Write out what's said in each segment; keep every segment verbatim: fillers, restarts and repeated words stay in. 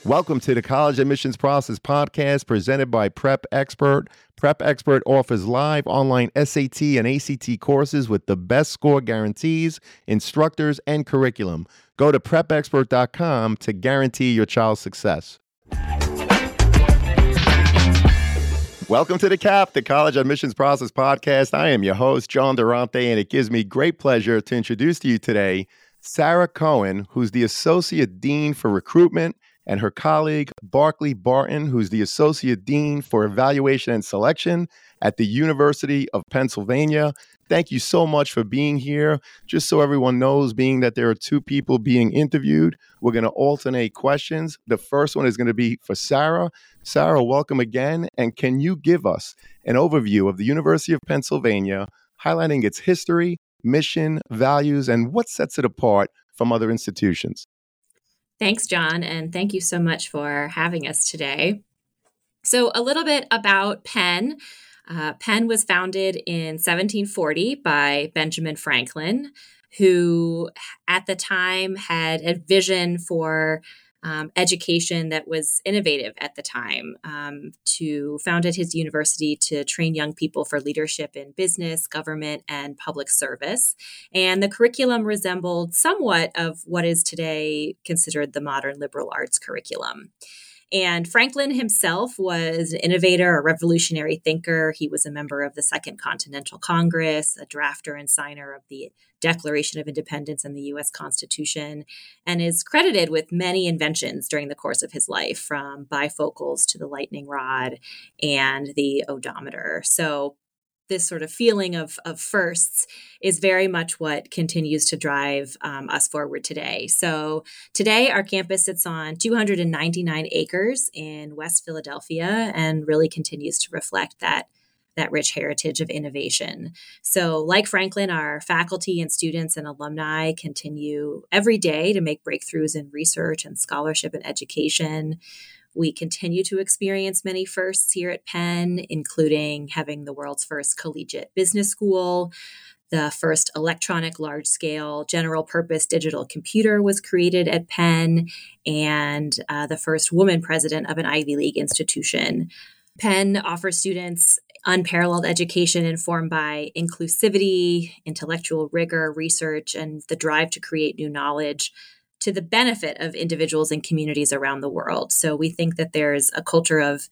Welcome to the College Admissions Process Podcast presented by Prep Expert. Prep Expert offers live online S A T and A C T courses with the best score guarantees, instructors, and curriculum. Go to prep expert dot com to guarantee your child's success. Welcome to the C A P, the College Admissions Process Podcast. I am your host, John Durante, and it gives me great pleasure to introduce to you today Sarah Cohen, who's the Associate Dean for Recruitment, and her colleague, Barclay Barton, who's the Associate Dean for Evaluation and Selection at the University of Pennsylvania. Thank you so much for being here. Just so everyone knows, being that there are two people being interviewed, we're going to alternate questions. The first one is going to be for Sarah. Sarah, welcome again. And can you give us an overview of the University of Pennsylvania, highlighting its history, mission, values, and what sets it apart from other institutions? Thanks, John, and thank you so much for having us today. So a little bit about Penn. Uh, Penn was founded in seventeen forty by Benjamin Franklin, who at the time had a vision for um, education that was innovative at the time, um, to founded his university to train young people for leadership in business, government, and public service. And the curriculum resembled somewhat of what is today considered the modern liberal arts curriculum. And Franklin himself was an innovator, a revolutionary thinker. He was a member of the Second Continental Congress, a drafter and signer of the Declaration of Independence and the U S Constitution, and is credited with many inventions during the course of his life, from bifocals to the lightning rod and the odometer. So this sort of feeling of, of firsts is very much what continues to drive um, us forward today. So today, our campus sits on two hundred ninety-nine acres in West Philadelphia and really continues to reflect that, that rich heritage of innovation. So like Franklin, our faculty and students and alumni continue every day to make breakthroughs in research and scholarship and education. We continue to experience many firsts here at Penn, including having the world's first collegiate business school. The first electronic large-scale general-purpose digital computer was created at Penn, and uh, the first woman president of an Ivy League institution. Penn offers students unparalleled education informed by inclusivity, intellectual rigor, research, and the drive to create new knowledge to the benefit of individuals and communities around the world. So we think that there's a culture of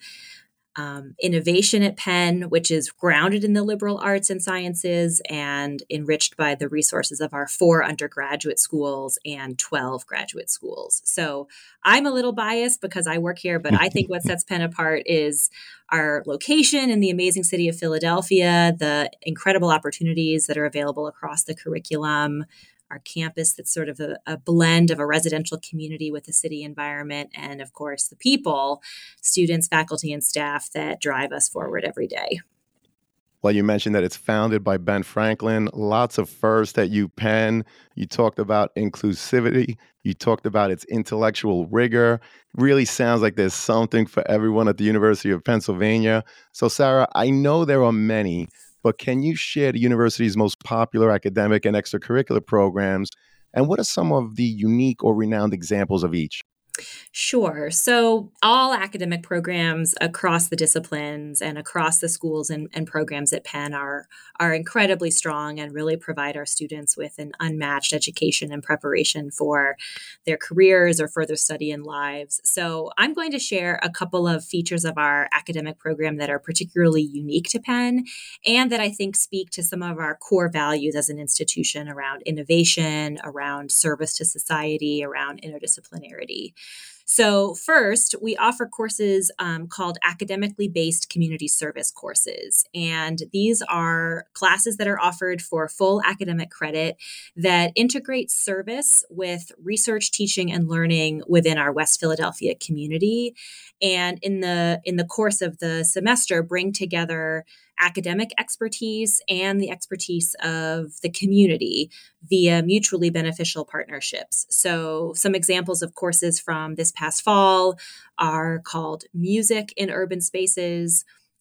um, innovation at Penn, which is grounded in the liberal arts and sciences and enriched by the resources of our four undergraduate schools and twelve graduate schools. So I'm a little biased because I work here, but I think what sets Penn apart is our location in the amazing city of Philadelphia, the incredible opportunities that are available across the curriculum, our campus that's sort of a, a blend of a residential community with a city environment, and of course, the people, students, faculty, and staff that drive us forward every day. Well, you mentioned that it's founded by Ben Franklin. Lots of firsts at UPenn. You talked about inclusivity. You talked about its intellectual rigor. Really sounds like there's something for everyone at the University of Pennsylvania. So, Sarah, I know there are many, but can you share the university's most popular academic and extracurricular programs? And what are some of the unique or renowned examples of each? Sure. So all academic programs across the disciplines and across the schools and, and programs at Penn are, are incredibly strong and really provide our students with an unmatched education and preparation for their careers or further study in lives. So I'm going to share a couple of features of our academic program that are particularly unique to Penn and that I think speak to some of our core values as an institution around innovation, around service to society, around interdisciplinarity. So first, we offer courses um, called academically based community service courses. And these are classes that are offered for full academic credit that integrate service with research, teaching, and learning within our West Philadelphia community. And in the in the course of the semester, bring together academic expertise and the expertise of the community via mutually beneficial partnerships. So some examples of courses from this past fall are called Music in Urban Spaces,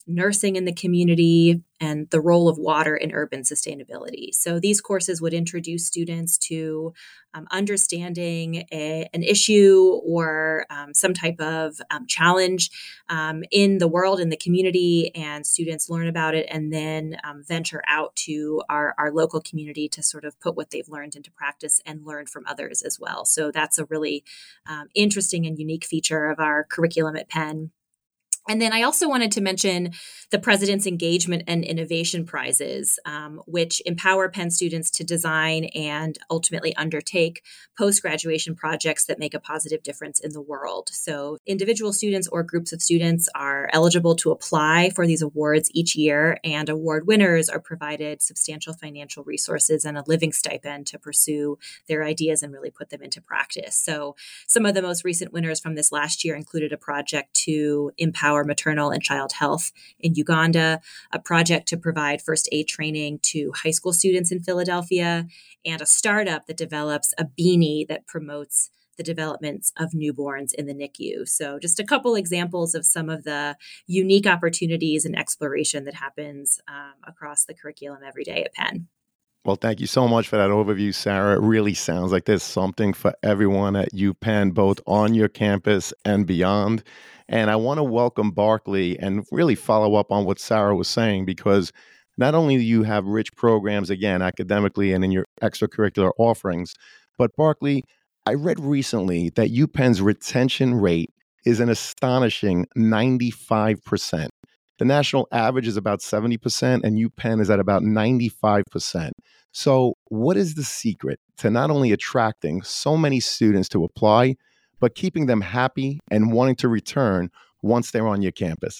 nursing in the community, and the role of water in urban sustainability. So these courses would introduce students to um, understanding a, an issue or um, some type of um, challenge um, in the world, in the community, and students learn about it and then um, venture out to our, our local community to sort of put what they've learned into practice and learn from others as well. So that's a really um, interesting and unique feature of our curriculum at Penn. And then I also wanted to mention the President's Engagement and Innovation Prizes, um, which empower Penn students to design and ultimately undertake post-graduation projects that make a positive difference in the world. So individual students or groups of students are eligible to apply for these awards each year, and award winners are provided substantial financial resources and a living stipend to pursue their ideas and really put them into practice. So some of the most recent winners from this last year included a project to empower maternal and child health in Uganda, a project to provide first aid training to high school students in Philadelphia, and a startup that develops a beanie that promotes the development of newborns in the N I C U. So just a couple examples of some of the unique opportunities and exploration that happens um, across the curriculum every day at Penn. Well, thank you so much for that overview, Sarah. It really sounds like there's something for everyone at UPenn, both on your campus and beyond. And I want to welcome Barkley and really follow up on what Sarah was saying, because not only do you have rich programs, again, academically and in your extracurricular offerings, but Barkley, I read recently that UPenn's retention rate is an astonishing ninety-five percent. The national average is about seventy percent, and UPenn is at about ninety-five percent. So what is the secret to not only attracting so many students to apply, but keeping them happy and wanting to return once they're on your campus?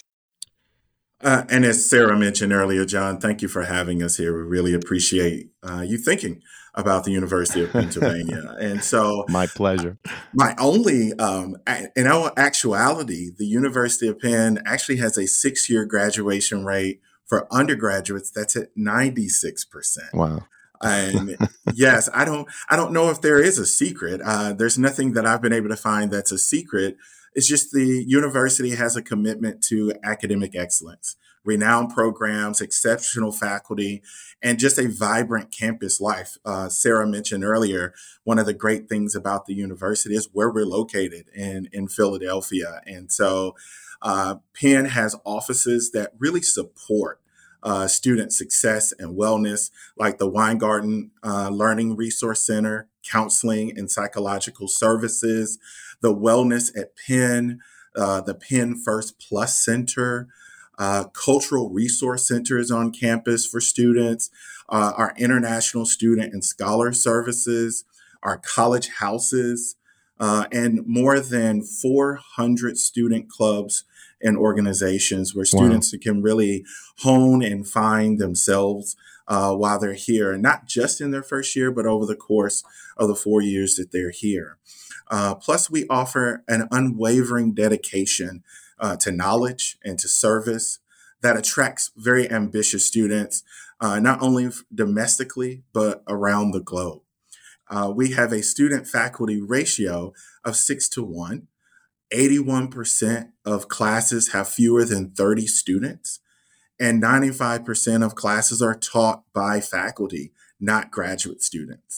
Uh, and as Sarah mentioned earlier, John, thank you for having us here. We really appreciate uh, you thinking about the University of Pennsylvania. And so, My uh, pleasure. my only, um, a- in our actuality, the University of Penn actually has a six year graduation rate for undergraduates that's at ninety-six percent. Wow. And yes, I don't I don't know if there is a secret. Uh, there's nothing that I've been able to find that's a secret. It's just the university has a commitment to academic excellence, renowned programs, exceptional faculty, and just a vibrant campus life. Uh, Sarah mentioned earlier, one of the great things about the university is where we're located in, in Philadelphia. And so uh, Penn has offices that really support uh, student success and wellness, like the Weingarten uh, Learning Resource Center, counseling and psychological services, the Wellness at Penn, uh, the Penn First Plus Center, uh, cultural resource centers on campus for students, uh, our international student and scholar services, our college houses, uh, and more than four hundred student clubs and organizations where Wow. students can really hone and find themselves uh, while they're here, not just in their first year, but over the course of the four years that they're here. Uh, plus, we offer an unwavering dedication uh, to knowledge and to service that attracts very ambitious students, uh, not only domestically, but around the globe. Uh, we have a student faculty ratio of six to one. eighty-one percent of classes have fewer than thirty students, and ninety-five percent of classes are taught by faculty, not graduate students.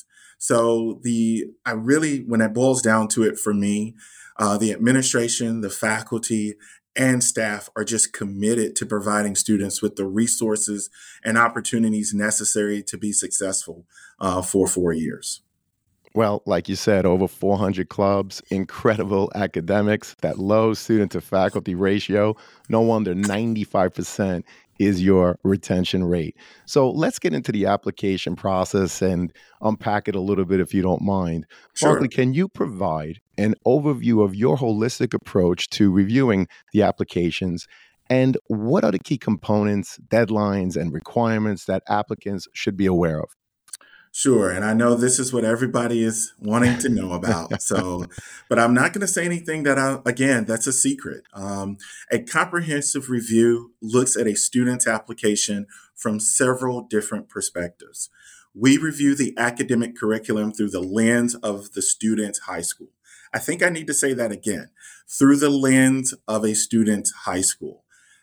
So the I really, when it boils down to it for me, uh, the administration, the faculty, and staff are just committed to providing students with the resources and opportunities necessary to be successful uh, for four years. Well, like you said, over four hundred clubs, incredible academics, that low student to faculty ratio. No wonder ninety-five percent is your retention rate. So let's get into the application process and unpack it a little bit if you don't mind. Barkley, Sure. can you provide an overview of your holistic approach to reviewing the applications? And what are the key components, deadlines, and requirements that applicants should be aware of? Sure. And I know this is what everybody is wanting to know about. So, but I'm not going to say anything that I, again, that's a secret. Um, a comprehensive review looks at a student's application from several different perspectives. We review the academic curriculum through the lens of the student's high school. I think I need to say that again, through the lens of a student's high school.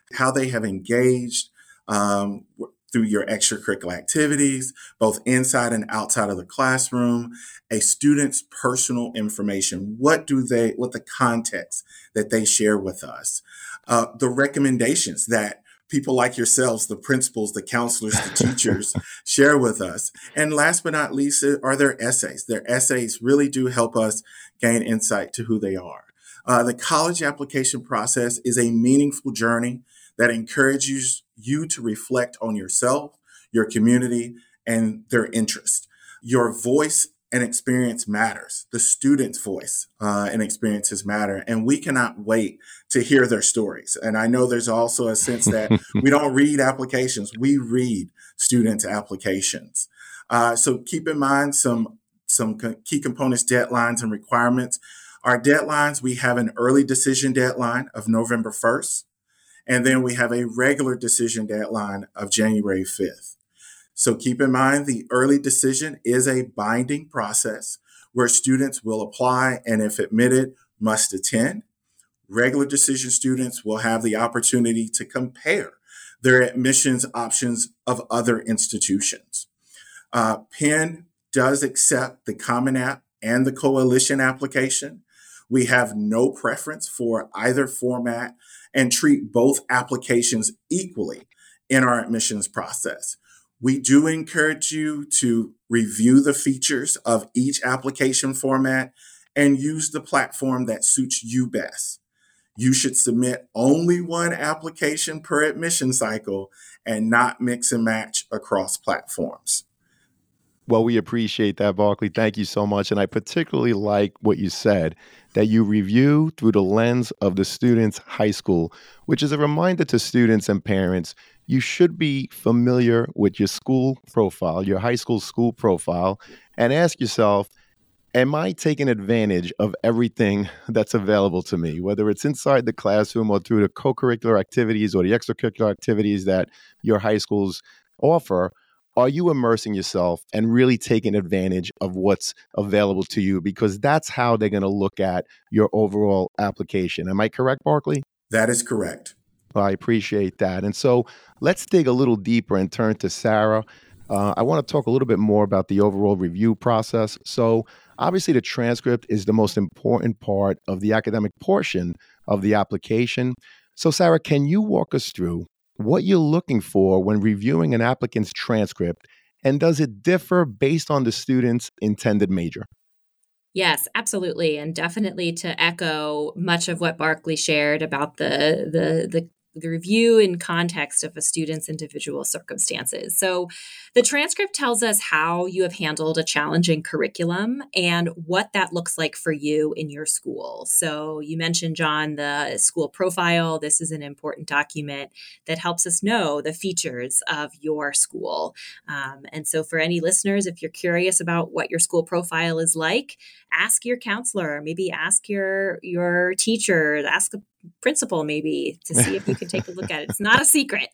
how they have engaged um, through your extracurricular activities, both inside and outside of the classroom, a student's personal information. What do they, what the context that they share with us, uh, the recommendations that people like yourselves, the principals, the counselors, the teachers share with us. And last but not least are their essays. Their essays really do help us gain insight to who they are. Uh, the college application process is a meaningful journey that encourages you to reflect on yourself, your community, and their interest. Your voice and experience matters. The student's voice uh, and experiences matter. And we cannot wait to hear their stories. And I know there's also a sense that we don't read applications, we read students' applications. Uh, so keep in mind some, some key components, deadlines, and requirements. Our deadlines, we have an early decision deadline of November first. And then we have a regular decision deadline of January fifth. So keep in mind, the early decision is a binding process where students will apply and, if admitted, must attend. Regular decision students will have the opportunity to compare their admissions options of other institutions. Uh, Penn does accept the Common App and the Coalition application. We have no preference for either format and treat both applications equally in our admissions process. We do encourage you to review the features of each application format and use the platform that suits you best. You should submit only one application per admission cycle and not mix and match across platforms. Well, we appreciate that, Barkley. Thank you so much. And I particularly like what you said, that you review through the lens of the student's high school, which is a reminder to students and parents, you should be familiar with your school profile, your high school school profile, and ask yourself, am I taking advantage of everything that's available to me, whether it's inside the classroom or through the co-curricular activities or the extracurricular activities that your high schools offer? Are you immersing yourself and really taking advantage of what's available to you? Because that's how they're going to look at your overall application. Am I correct, Barkley? That is correct. Well, I appreciate that. And so let's dig a little deeper and turn to Sarah. Uh, I want to talk a little bit more about the overall review process. So obviously the transcript is the most important part of the academic portion of the application. So Sarah, can you walk us through what you're looking for when reviewing an applicant's transcript, and does it differ based on the student's intended major? Yes, absolutely. And definitely to echo much of what Barkley shared about the, the, the, the review in context of a student's individual circumstances. So the transcript tells us how you have handled a challenging curriculum and what that looks like for you in your school. So you mentioned, John, the school profile. This is an important document that helps us know the features of your school. Um, and so for any listeners, if you're curious about what your school profile is like, ask your counselor, maybe ask your your teacher, ask a principal maybe to see if you can take a look at it. It's not a secret.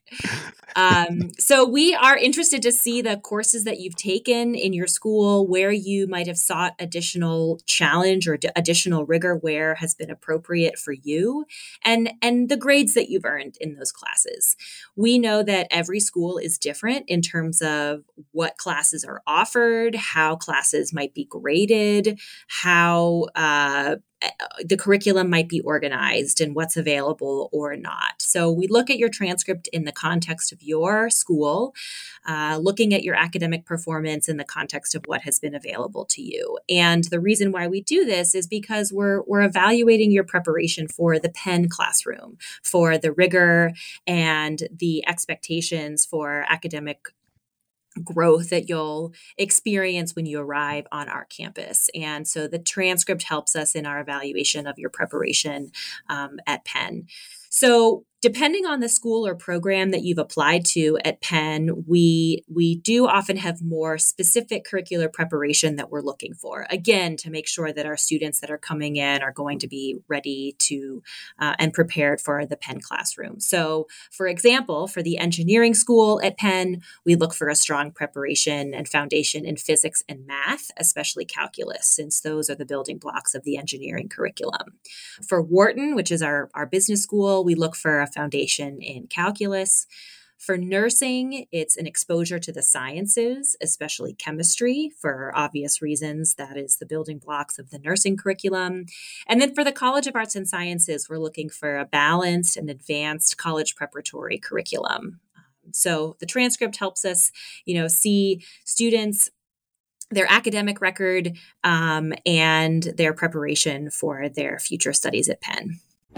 Um, so we are interested to see the courses that you've taken in your school, where you might have sought additional challenge or d- additional rigor where has been appropriate for you, and, and the grades that you've earned in those classes. We know that every school is different in terms of what classes are offered, how classes might be graded, how uh, the curriculum might be organized and what's available or not. So we look at your transcript in the context of your school, uh, looking at your academic performance in the context of what has been available to you. And the reason why we do this is because we're we're evaluating your preparation for the Penn classroom, for the rigor and the expectations for academic growth that you'll experience when you arrive on our campus. And so the transcript helps us in our evaluation of your preparation um, at Penn. So depending on the school or program that you've applied to at Penn, we we do often have more specific curricular preparation that we're looking for, again, to make sure that our students that are coming in are going to be ready to uh, and prepared for the Penn classroom. So, for example, for the engineering school at Penn, we look for a strong preparation and foundation in physics and math, especially calculus, since those are the building blocks of the engineering curriculum. For Wharton, which is our, our business school, we look for a foundation in calculus. For nursing, it's an exposure to the sciences, especially chemistry, for obvious reasons. That is the building blocks of the nursing curriculum. And then for the College of Arts and Sciences, we're looking for a balanced and advanced college preparatory curriculum. Um, so the transcript helps us, you know, see students, their academic record, um, and their preparation for their future studies at Penn.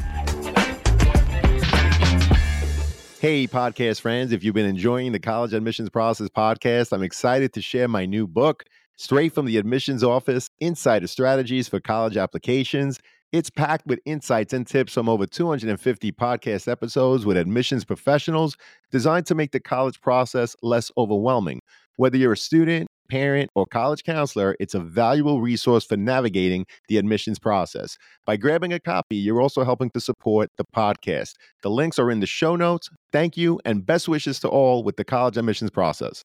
Hey, podcast friends, if you've been enjoying the College Admissions Process podcast, I'm excited to share my new book, Straight from the Admissions Office, Insider Strategies for College Applications. It's packed with insights and tips from over two hundred fifty podcast episodes with admissions professionals designed to make the college process less overwhelming. Whether you're a student, parent, or college counselor, it's a valuable resource for navigating the admissions process. By grabbing a copy, you're also helping to support the podcast. The links are in the show notes. Thank you, and best wishes to all with the college admissions process.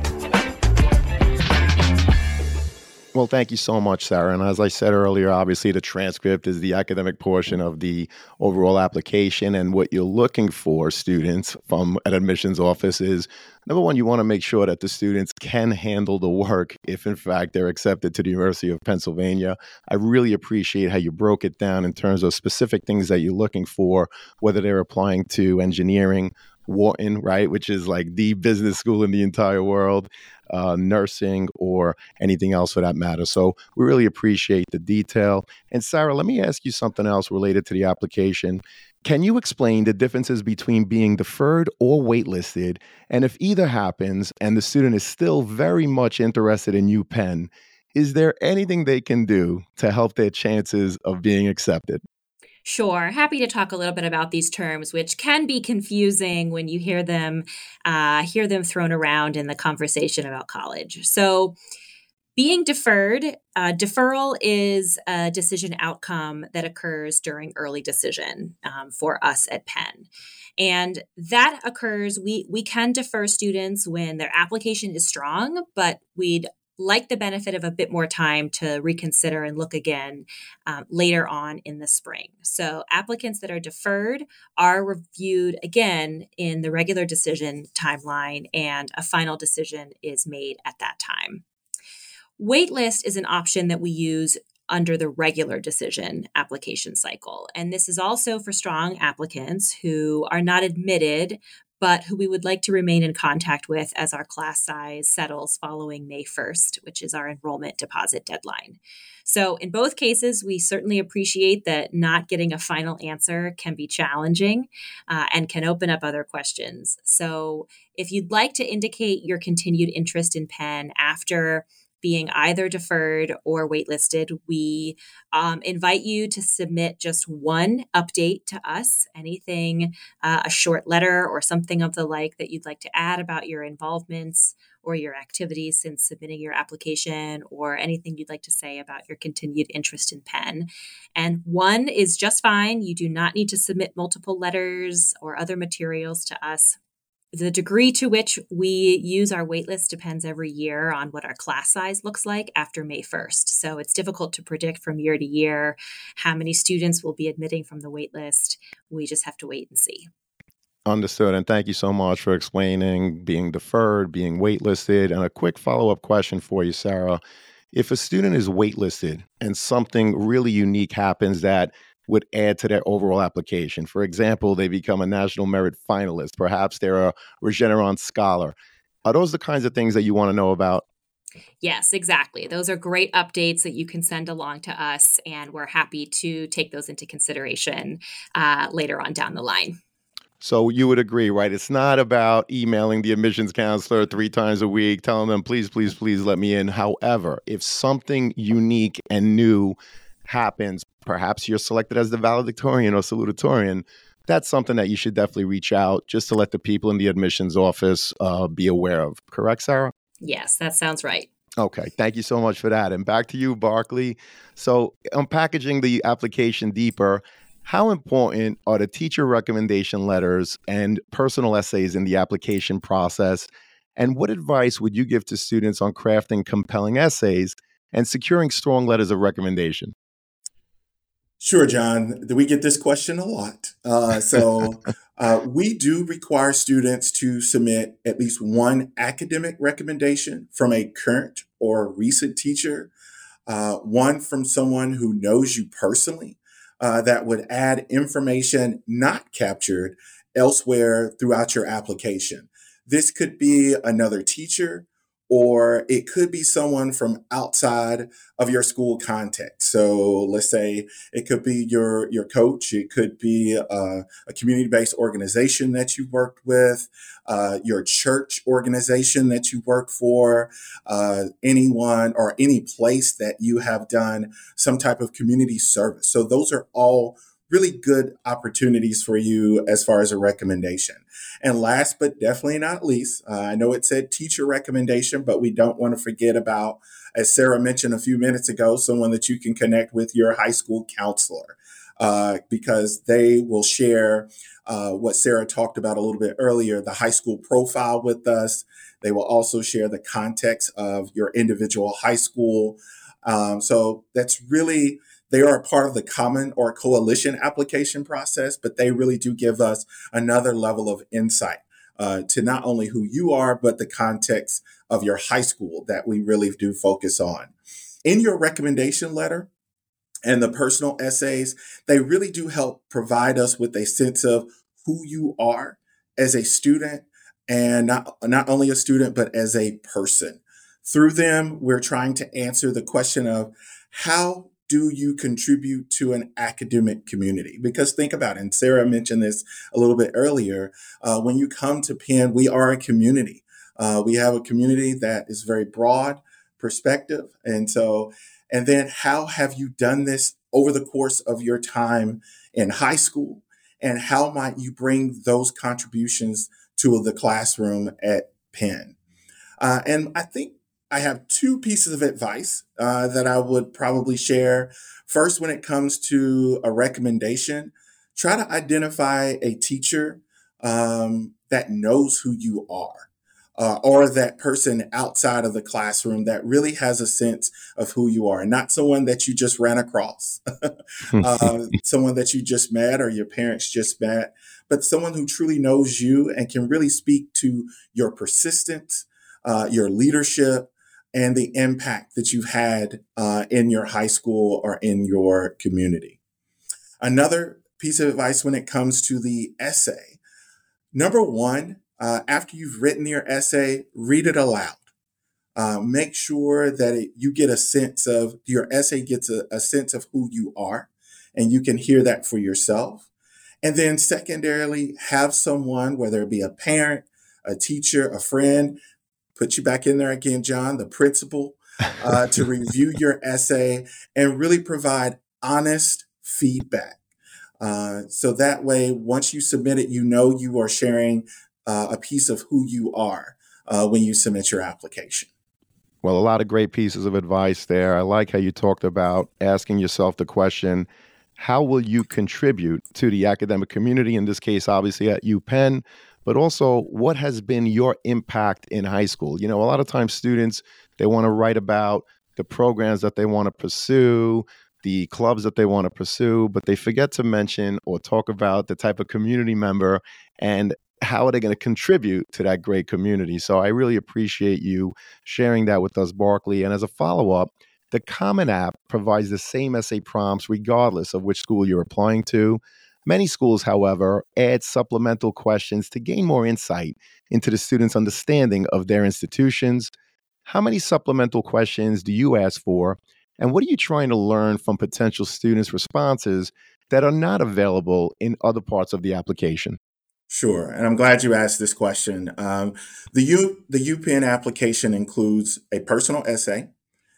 Well, thank you so much, Sarah. And as I said earlier, obviously the transcript is the academic portion of the overall application. And what you're looking for, students, from an admissions office is, number one, you want to make sure that the students can handle the work if, in fact, they're accepted to the University of Pennsylvania. I really appreciate how you broke it down in terms of specific things that you're looking for, whether they're applying to engineering, Wharton, right, which is like the business school in the entire world, uh, nursing, or anything else for that matter. So we really appreciate the detail. And Sarah, let me ask you something else related to the application. Can you explain the differences between being deferred or waitlisted? And if either happens and the student is still very much interested in UPenn, is there anything they can do to help their chances of being accepted? Sure. Happy to talk a little bit about these terms, which can be confusing when you hear them, uh, hear them thrown around in the conversation about college. So being deferred, uh, deferral is a decision outcome that occurs during early decision um, for us at Penn. And that occurs, we, we can defer students when their application is strong, but we'd like the benefit of a bit more time to reconsider and look again um, later on in the spring. So applicants that are deferred are reviewed again in the regular decision timeline, and a final decision is made at that time. Waitlist is an option that we use under the regular decision application cycle. And this is also for strong applicants who are not admitted, but who we would like to remain in contact with as our class size settles following May first, which is our enrollment deposit deadline. So in both cases, we certainly appreciate that not getting a final answer can be challenging uh, and can open up other questions. So if you'd like to indicate your continued interest in Penn after being either deferred or waitlisted, we um, invite you to submit just one update to us, anything, uh, a short letter or something of the like that you'd like to add about your involvements or your activities since submitting your application, or anything you'd like to say about your continued interest in Penn. And one is just fine. You do not need to submit multiple letters or other materials to us. The degree to which we use our waitlist depends every year on what our class size looks like after May first. So it's difficult to predict from year to year how many students will be admitting from the waitlist. We just have to wait and see. Understood. And thank you so much for explaining being deferred, being waitlisted. And a quick follow-up question for you, Sarah. If a student is waitlisted and something really unique happens that would add to their overall application, for example, they become a National Merit Finalist, perhaps they're a Regeneron Scholar, are those the kinds of things that you want to know about? Yes, exactly. Those are great updates that you can send along to us, and we're happy to take those into consideration uh, later on down the line. So you would agree, right? It's not about emailing the admissions counselor three times a week, telling them, please, please, please let me in. However, if something unique and new happens, perhaps you're selected as the valedictorian or salutatorian, that's something that you should definitely reach out just to let the people in the admissions office uh, be aware of. Correct, Sarah? Yes, that sounds right. Okay, thank you so much for that. And back to you, Barkley. So unpackaging the application deeper, how important are the teacher recommendation letters and personal essays in the application process? And what advice would you give to students on crafting compelling essays and securing strong letters of recommendation? Sure, John. We get this question a lot. Uh, so Uh, we do require students to submit at least one academic recommendation from a current or recent teacher, uh, one from someone who knows you personally, uh, that would add information not captured elsewhere throughout your application. This could be another teacher, or it could be someone from outside of your school context. So let's say it could be your your coach, it could be uh, a community-based organization that you worked with, uh, your church organization that you work for, uh, anyone or any place that you have done some type of community service. So those are all really good opportunities for you as far as a recommendation. And last but definitely not least, uh, I know it said teacher recommendation, but we don't want to forget about, as Sarah mentioned a few minutes ago, someone that you can connect with, your high school counselor, uh, because they will share uh, what Sarah talked about a little bit earlier, the high school profile with us. They will also share the context of your individual high school. Um, so that's really, they are a part of the common or coalition application process, but they really do give us another level of insight uh, to not only who you are, but the context of your high school that we really do focus on. In your recommendation letter and the personal essays, they really do help provide us with a sense of who you are as a student, and not, not only a student, but as a person. Through them, we're trying to answer the question of how do you contribute to an academic community? Because think about it, and Sarah mentioned this a little bit earlier, uh, when you come to Penn, we are a community. Uh, we have a community that is very broad perspective. And so, and then how have you done this over the course of your time in high school? And how might you bring those contributions to the classroom at Penn? Uh, and I think I have two pieces of advice uh, that I would probably share. First, when it comes to a recommendation, try to identify a teacher um, that knows who you are, uh, or that person outside of the classroom that really has a sense of who you are, and not someone that you just ran across, uh, someone that you just met or your parents just met, but someone who truly knows you and can really speak to your persistence, uh, your leadership, and the impact that you've had uh, in your high school or in your community. Another piece of advice when it comes to the essay. Number one, uh, after you've written your essay, read it aloud. Uh, make sure that it, you get a sense of, your essay gets a, a sense of who you are, and you can hear that for yourself. And then secondarily, have someone, whether it be a parent, a teacher, a friend, put you back in there again, John, the principal, uh, to review your essay and really provide honest feedback. Uh, so that way, once you submit it, you know you are sharing uh, a piece of who you are uh, when you submit your application. Well, a lot of great pieces of advice there. I like how you talked about asking yourself the question, how will you contribute to the academic community, in this case, obviously at UPenn, but also what has been your impact in high school? You know, a lot of times students, they want to write about the programs that they want to pursue, the clubs that they want to pursue, but they forget to mention or talk about the type of community member and how are they going to contribute to that great community. So I really appreciate you sharing that with us, Barkley. And as a follow-up, the Common App provides the same essay prompts regardless of which school you're applying to. Many schools, however, add supplemental questions to gain more insight into the students' understanding of their institutions. How many supplemental questions do you ask for? And what are you trying to learn from potential students' responses that are not available in other parts of the application? Sure, and I'm glad you asked this question. Um, the U the UPenn application includes a personal essay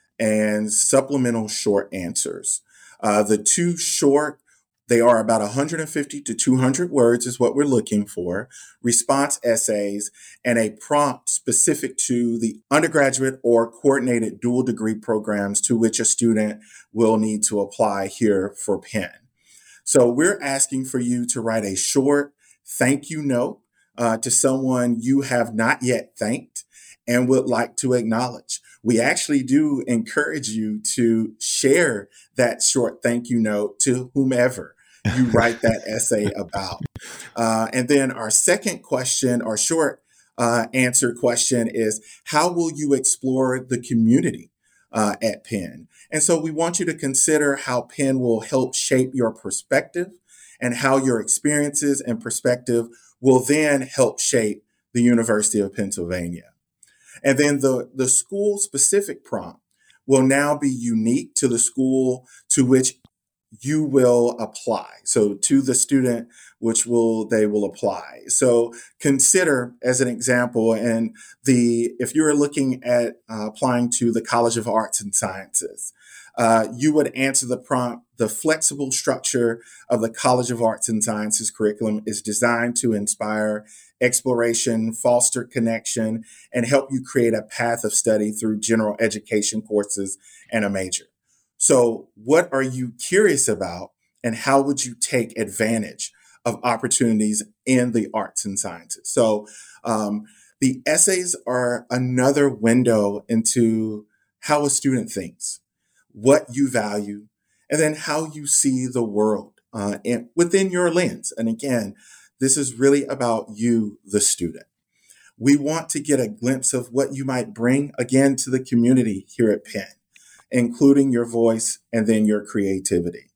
and supplemental short answers. Uh, the two short, they are about one hundred fifty to two hundred words is what we're looking for, response essays, and a prompt specific to the undergraduate or coordinated dual degree programs to which a student will need to apply here for Penn. So we're asking for you to write a short thank you note uh, to someone you have not yet thanked and would like to acknowledge. We actually do encourage you to share that short thank you note to whomever you write that essay about. Uh, and then our second question, our short uh, answer question is, how will you explore the community uh, at Penn? And so we want you to consider how Penn will help shape your perspective and how your experiences and perspective will then help shape the University of Pennsylvania. And then the, the school specific prompt will now be unique to the school to which you will apply. So to the student, which will they will apply. So consider as an example, and the if you're looking at uh, applying to the College of Arts and Sciences, uh, you would answer the prompt: the flexible structure of the College of Arts and Sciences curriculum is designed to inspire exploration, foster connection, and help you create a path of study through general education courses and a major. So, what are you curious about, and how would you take advantage of opportunities in the arts and sciences? So, um, the essays are another window into how a student thinks, what you value, and then how you see the world uh, and within your lens. And again, this is really about you, the student. We want to get a glimpse of what you might bring again to the community here at Penn, including your voice and then your creativity.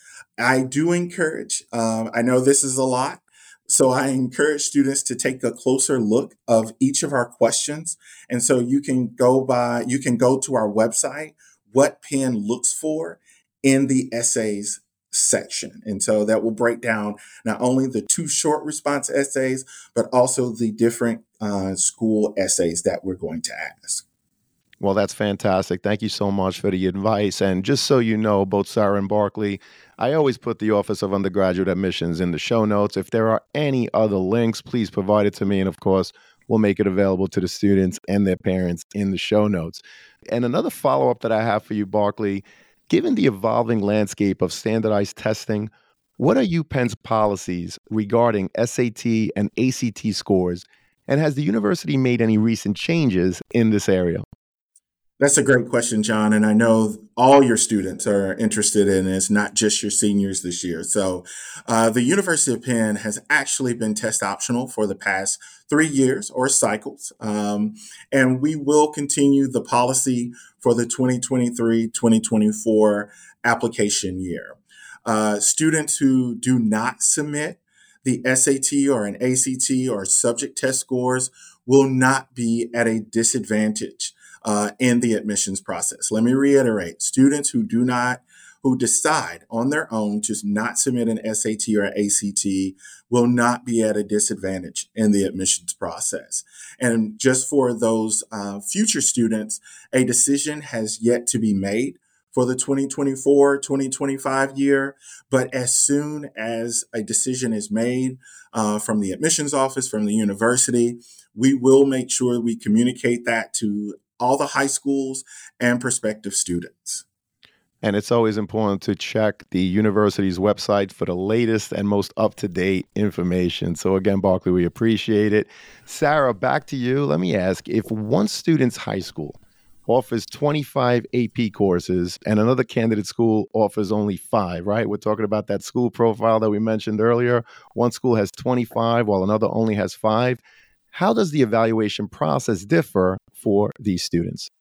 I do encourage, um, I know this is a lot, so I encourage students to take a closer look of each of our questions. And so you can go by, you can go to our website, what Penn looks for in the essays section. And so that will break down not only the two short response essays, but also the different uh, school essays that we're going to ask. Well, that's fantastic. Thank you so much for the advice. And just so you know, both Sarah and Barkley, I always put the Office of Undergraduate Admissions in the show notes. If there are any other links, please provide it to me. And of course, we'll make it available to the students and their parents in the show notes. And another follow-up that I have for you, Barkley, given the evolving landscape of standardized testing, what are UPenn's policies regarding S A T and A C T scores? And has the university made any recent changes in this area? That's a great question, John. And I know all your students are interested in this, not just your seniors this year. So uh, the University of Penn has actually been test optional for the past three years or cycles. Um, and we will continue the policy for the twenty twenty-three twenty twenty-four application year. Uh, students who do not submit the S A T or an A C T or subject test scores will not be at a disadvantage Uh, in the admissions process. Let me reiterate, students who do not, who decide on their own to not submit an S A T or A C T will not be at a disadvantage in the admissions process. And just for those uh, future students, a decision has yet to be made for the twenty twenty-four twenty twenty-five year. But as soon as a decision is made uh, from the admissions office, from the university, we will make sure we communicate that to all the high schools and prospective students. And it's always important to check the university's website for the latest and most up-to-date information. So again, Barkley, we appreciate it. Sarah, back to you. Let me ask, if one student's high school offers twenty-five A P courses and another candidate school offers only five, right? We're talking about that school profile that we mentioned earlier. One school has twenty-five while another only has five. How does the evaluation process differ for these students?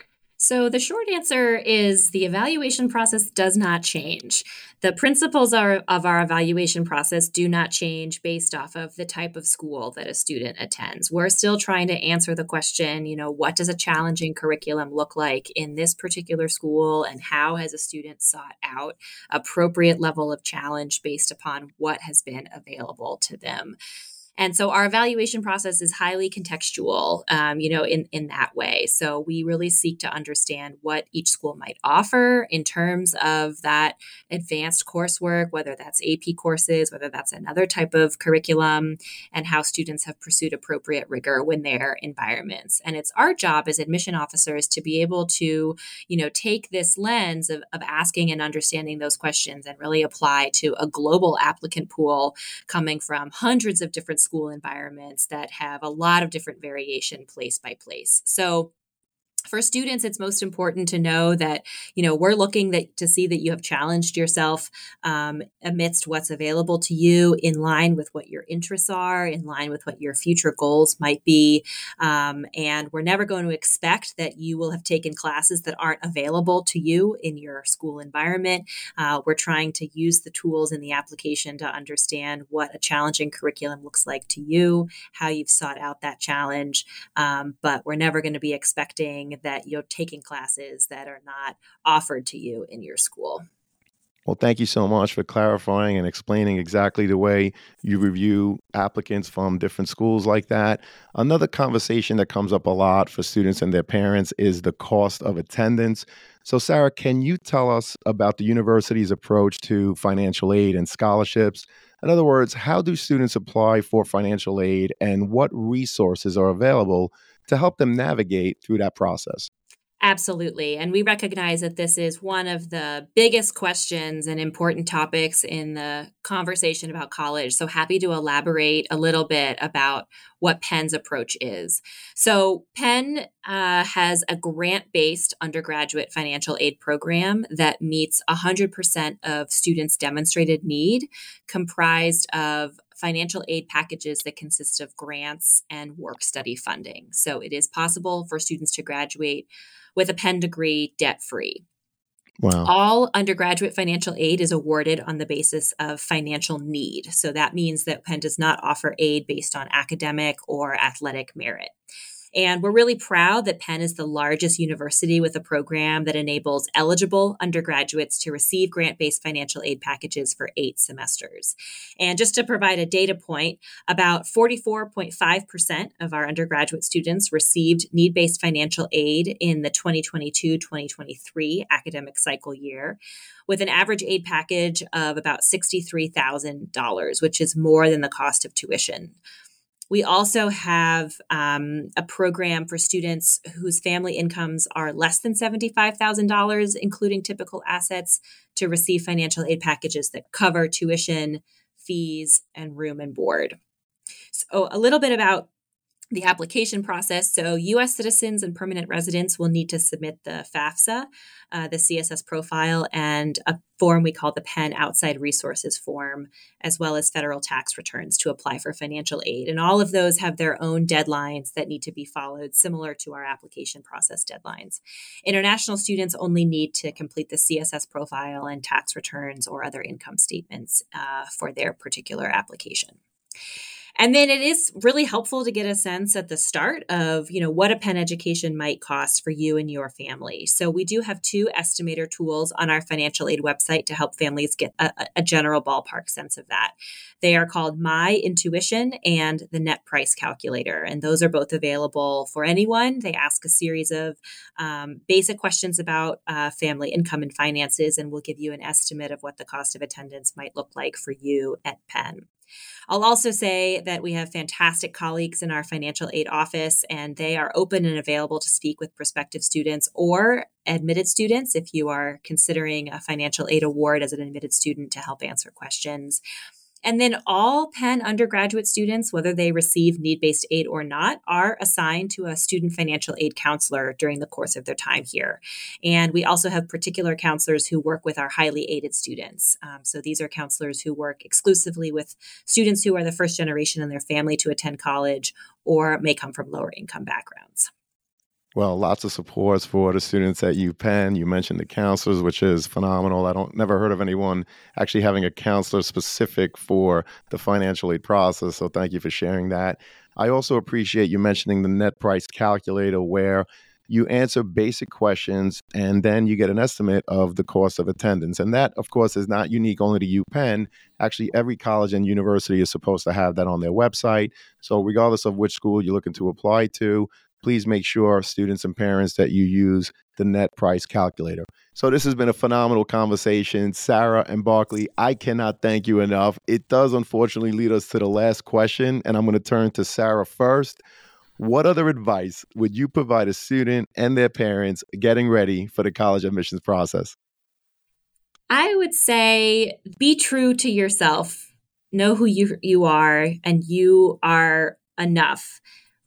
So the short answer is the evaluation process does not change. The principles are, of our evaluation process do not change based off of the type of school that a student attends. We're still trying to answer the question, you know, what does a challenging curriculum look like in this particular school, and how has a student sought out appropriate level of challenge based upon what has been available to them. And so our evaluation process is highly contextual, um, you know, in, in that way. So we really seek to understand what each school might offer in terms of that advanced coursework, whether that's A P courses, whether that's another type of curriculum, and how students have pursued appropriate rigor when they're environments. And it's our job as admission officers to be able to, you know, take this lens of, of asking and understanding those questions and really apply to a global applicant pool coming from hundreds of different school environments that have a lot of different variation place by place. So For students, it's most important to know that, you know, we're looking that, to see that you have challenged yourself um, amidst what's available to you, in line with what your interests are, in line with what your future goals might be. Um, and we're never going to expect that you will have taken classes that aren't available to you in your school environment. Uh, we're trying to use the tools in the application to understand what a challenging curriculum looks like to you, how you've sought out that challenge. Um, but we're never going to be expecting that you're taking classes that are not offered to you in your school. Well, thank you so much for clarifying and explaining exactly the way you review applicants from different schools like that. Another conversation that comes up a lot for students and their parents is the cost of attendance. So, Sarah, can you tell us about the university's approach to financial aid and scholarships? In other words, how do students apply for financial aid and what resources are available to help them navigate through that process? Absolutely. And we recognize that this is one of the biggest questions and important topics in the conversation about college. So happy to elaborate a little bit about what Penn's approach is. So Penn uh, has a grant-based undergraduate financial aid program that meets one hundred percent of students' demonstrated need, comprised of financial aid packages that consist of grants and work study funding. So it is possible for students to graduate with a Penn degree debt-free. Wow. All undergraduate financial aid is awarded on the basis of financial need. So that means that Penn does not offer aid based on academic or athletic merit. And we're really proud that Penn is the largest university with a program that enables eligible undergraduates to receive grant-based financial aid packages for eight semesters. And just to provide a data point, about forty-four point five percent of our undergraduate students received need-based financial aid in the twenty twenty-two twenty twenty-three academic cycle year, with an average aid package of about sixty-three thousand dollars, which is more than the cost of tuition. We also have um, a program for students whose family incomes are less than seventy-five thousand dollars, including typical assets, to receive financial aid packages that cover tuition, fees, and room and board. So a little bit about the application process. So U S citizens and permanent residents will need to submit the FAFSA, uh, the C S S profile, and a form we call the Penn Outside Resources form, as well as federal tax returns to apply for financial aid. And all of those have their own deadlines that need to be followed, similar to our application process deadlines. International students only need to complete the C S S profile and tax returns or other income statements uh, for their particular application. And then it is really helpful to get a sense at the start of, you know, what a Penn education might cost for you and your family. So we do have two estimator tools on our financial aid website to help families get a, a general ballpark sense of that. They are called My Intuition and the Net Price Calculator. And those are both available for anyone. They ask a series of um, basic questions about uh, family income and finances, and will give you an estimate of what the cost of attendance might look like for you at Penn. I'll also say that we have fantastic colleagues in our financial aid office, and they are open and available to speak with prospective students or admitted students if you are considering a financial aid award as an admitted student, to help answer questions. And then all Penn undergraduate students, whether they receive need-based aid or not, are assigned to a student financial aid counselor during the course of their time here. And we also have particular counselors who work with our highly aided students. Um, so these are counselors who work exclusively with students who are the first generation in their family to attend college or may come from lower income backgrounds. Well, lots of supports for the students at UPenn. You mentioned the counselors, which is phenomenal. I don't never heard of anyone actually having a counselor specific for the financial aid process. So thank you for sharing that. I also appreciate you mentioning the net price calculator, where you answer basic questions and then you get an estimate of the cost of attendance. And that, of course, is not unique only to UPenn. Actually, every college and university is supposed to have that on their website. So regardless of which school you're looking to apply to, please make sure, students and parents, that you use the net price calculator. So this has been a phenomenal conversation. Sarah and Barkley, I cannot thank you enough. It does unfortunately lead us to the last question, and I'm going to turn to Sarah first. What other advice would you provide a student and their parents getting ready for the college admissions process? I would say be true to yourself. Know who you, you are, and you are enough.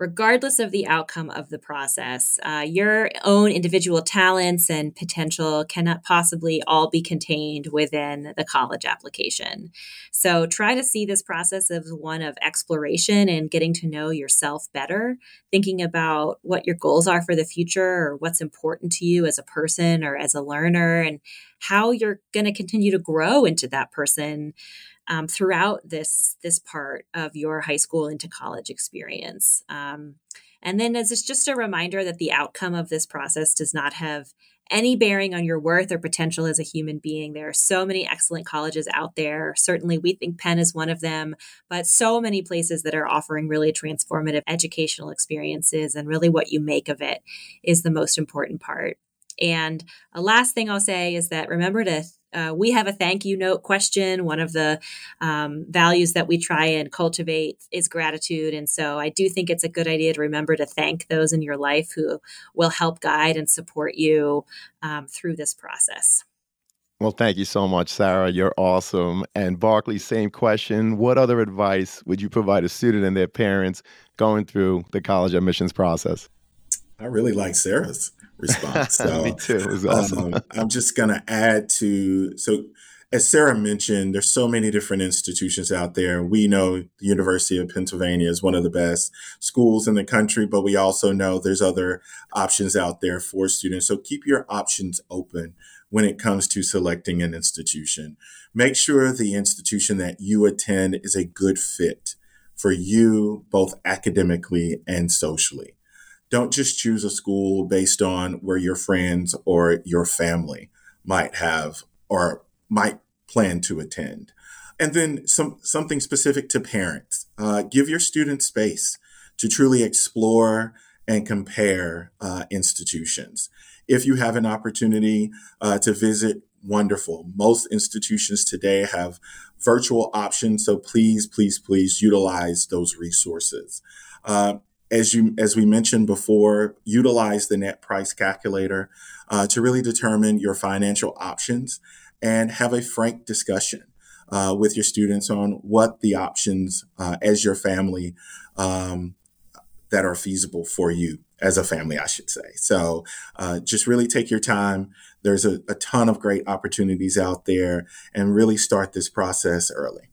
regardless of the outcome of the process. Uh, your own individual talents and potential cannot possibly all be contained within the college application. So try to see this process as one of exploration and getting to know yourself better, thinking about what your goals are for the future or what's important to you as a person or as a learner, and how you're going to continue to grow into that person Um, throughout this this part of your high school into college experience. Um, and then as it's just a reminder that the outcome of this process does not have any bearing on your worth or potential as a human being. There are so many excellent colleges out there. Certainly, we think Penn is one of them, but so many places that are offering really transformative educational experiences, and really what you make of it is the most important part. And a last thing I'll say is that remember to Uh, we have a thank you note question. One of the um, values that we try and cultivate is gratitude. And so I do think it's a good idea to remember to thank those in your life who will help guide and support you um, through this process. Well, thank you so much, Sarah. You're awesome. And Barkley, same question. What other advice would you provide a student and their parents going through the college admissions process? I really like Sarah's response. So, Me too. It was awesome. um, I'm just going to add to, so as Sarah mentioned, there's so many different institutions out there. We know the University of Pennsylvania is one of the best schools in the country, but we also know there's other options out there for students. So keep your options open when it comes to selecting an institution. Make sure the institution that you attend is a good fit for you, both academically and socially. Don't just choose a school based on where your friends or your family might have or might plan to attend. And then some something specific to parents. Uh, give your students space to truly explore and compare uh, institutions. If you have an opportunity uh, to visit, wonderful. Most institutions today have virtual options, so please, please, please utilize those resources. Uh, As you, as we mentioned before, utilize the net price calculator uh, to really determine your financial options and have a frank discussion uh, with your students on what the options uh, as your family um, that are feasible for you as a family, I should say. So uh, just really take your time. There's a, a ton of great opportunities out there, and really start this process early.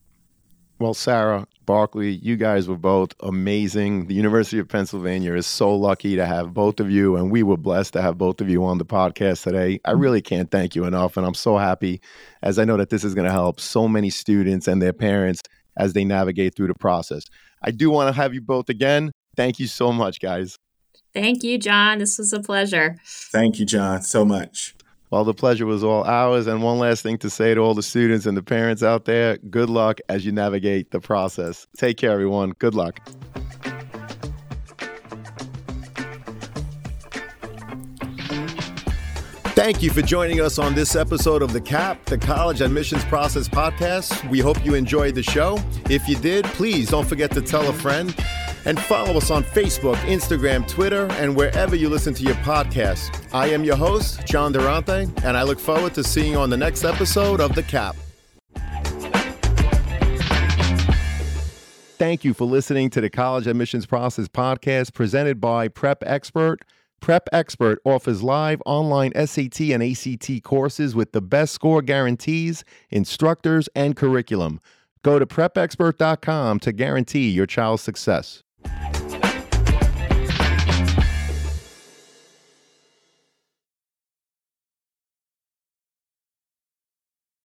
Well, Sarah, Barkley, you guys were both amazing. The University of Pennsylvania is so lucky to have both of you, and we were blessed to have both of you on the podcast today. I really can't thank you enough, and I'm so happy, as I know that this is going to help so many students and their parents as they navigate through the process. I do want to have you both again. Thank you so much, guys. Thank you, John. This was a pleasure. Thank you, John, so much. Well, the pleasure was all ours. And one last thing to say to all the students and the parents out there, good luck as you navigate the process. Take care, everyone. Good luck. Thank you for joining us on this episode of the C A P, the College Admissions Process Podcast. We hope you enjoyed the show. If you did, please don't forget to tell a friend. And follow us on Facebook, Instagram, Twitter, and wherever you listen to your podcasts. I am your host, John Durante, and I look forward to seeing you on the next episode of The C A P. Thank you for listening to the College Admissions Process Podcast presented by Prep Expert. Prep Expert offers live online S A T and A C T courses with the best score guarantees, instructors, and curriculum. Go to prep expert dot com to guarantee your child's success.